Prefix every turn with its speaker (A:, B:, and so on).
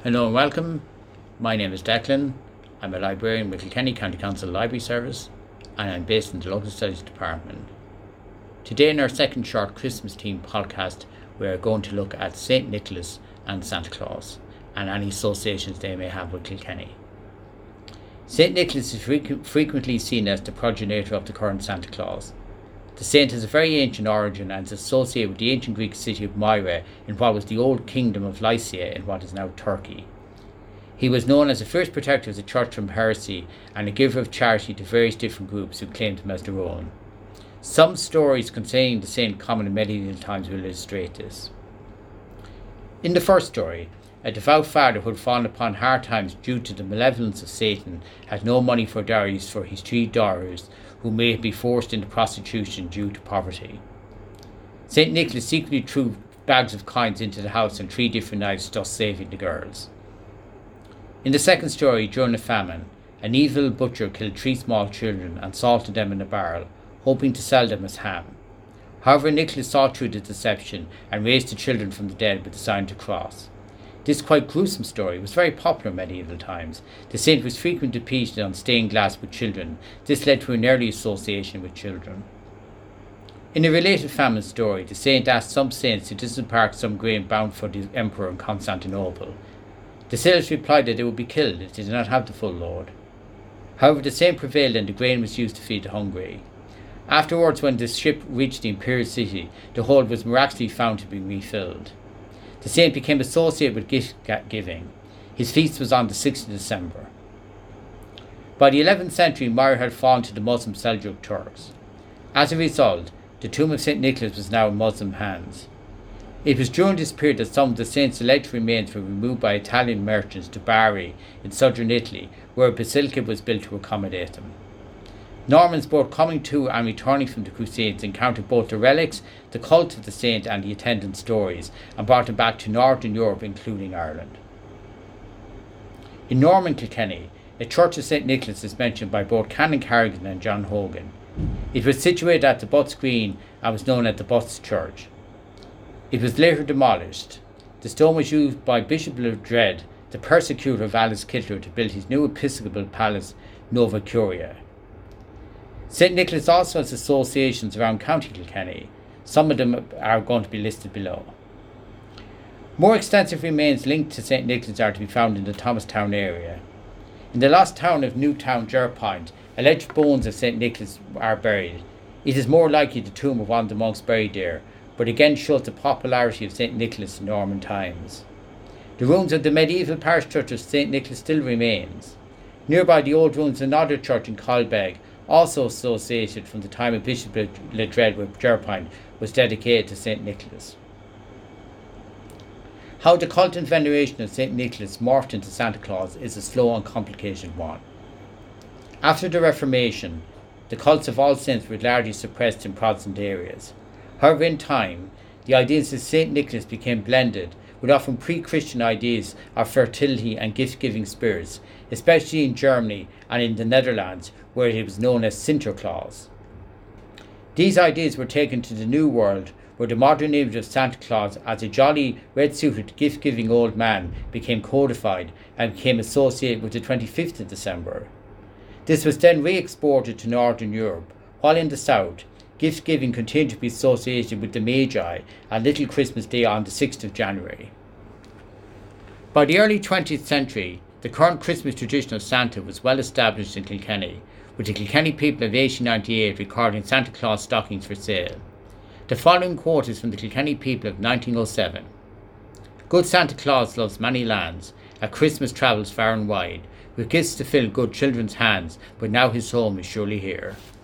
A: Hello and welcome. My name is Declan. I'm a librarian with Kilkenny County Council Library Service and I'm based in the Local Studies Department. Today in our second short Christmas themed podcast we are going to look at St. Nicholas and Santa Claus and any associations they may have with Kilkenny. St. Nicholas is frequently seen as the progenitor of the current Santa Claus. The saint has a very ancient origin and is associated with the ancient Greek city of Myra in what was the old kingdom of Lycia in what is now Turkey. He was known as the first protector of the church from heresy and a giver of charity to various different groups who claimed him as their own. Some stories concerning the saint common in medieval times will illustrate this. In the first story, a devout father who had fallen upon hard times due to the malevolence of Satan had no money for dowries for his 3 daughters who may be forced into prostitution due to poverty. St. Nicholas secretly threw bags of coins into the house on 3 different nights, thus saving the girls. In the second story, during a famine, an evil butcher killed 3 small children and salted them in a barrel, hoping to sell them as ham. However, Nicholas saw through the deception and raised the children from the dead with the sign of the cross. This quite gruesome story was very popular in medieval times. The saint was frequently depicted on stained glass with children. This led to an early association with children. In a related famine story, the saint asked some saints to disembark some grain bound for the emperor in Constantinople. The sailors replied that they would be killed if they did not have the full load. However, the saint prevailed and the grain was used to feed the hungry. Afterwards, when the ship reached the imperial city, the hold was miraculously found to be refilled. The saint became associated with gift giving. His feast was on the 6th of December. By the 11th century, Myra had fallen to the Muslim Seljuk Turks. As a result, the tomb of St. Nicholas was now in Muslim hands. It was during this period that some of the saint's alleged remains were removed by Italian merchants to Bari in southern Italy, where a basilica was built to accommodate them. Normans both coming to and returning from the Crusades encountered both the relics, the cult of the saint and the attendant stories, and brought them back to Northern Europe, including Ireland. In Norman Kilkenny, a church of St. Nicholas is mentioned by both Canon Carrigan and John Hogan. It was situated at the Butts Green and was known as the Butts Church. It was later demolished. The stone was used by Bishop of Dread, the persecutor of Alice Kittler, to build his new episcopal palace, Nova Curia. St. Nicholas also has associations around County Kilkenny. Some of them are going to be listed below. More extensive remains linked to St. Nicholas are to be found in the Thomastown area. In the lost town of Newtown, Jerpoint, alleged bones of St. Nicholas are buried. It is more likely the tomb of one of the monks buried there, but again shows the popularity of St. Nicholas in Norman times. The ruins of the medieval parish church of St. Nicholas still remains. Nearby, the old ruins of another church in Colbeg, also associated from the time of Bishop Ledred with Jerpoint, was dedicated to St. Nicholas. How the cult and veneration of St. Nicholas morphed into Santa Claus is a slow and complicated one. After the Reformation, the cults of all saints were largely suppressed in Protestant areas. However, in time, the ideas of St. Nicholas became blended with often pre-Christian ideas of fertility and gift-giving spirits, especially in Germany and in the Netherlands, where it was known as Sinterklaas. These ideas were taken to the New World, where the modern image of Santa Claus as a jolly, red-suited, gift-giving old man became codified and became associated with the 25th of December. This was then re-exported to Northern Europe, while in the South, gift-giving continued to be associated with the Magi and Little Christmas Day on the 6th of January. By the early 20th century, the current Christmas tradition of Santa was well established in Kilkenny, with the Kilkenny People of 1898 recording Santa Claus stockings for sale. The following quote is from the Kilkenny People of 1907. "Good Santa Claus loves many lands, at Christmas travels far and wide, with gifts to fill good children's hands, but now his home is surely here."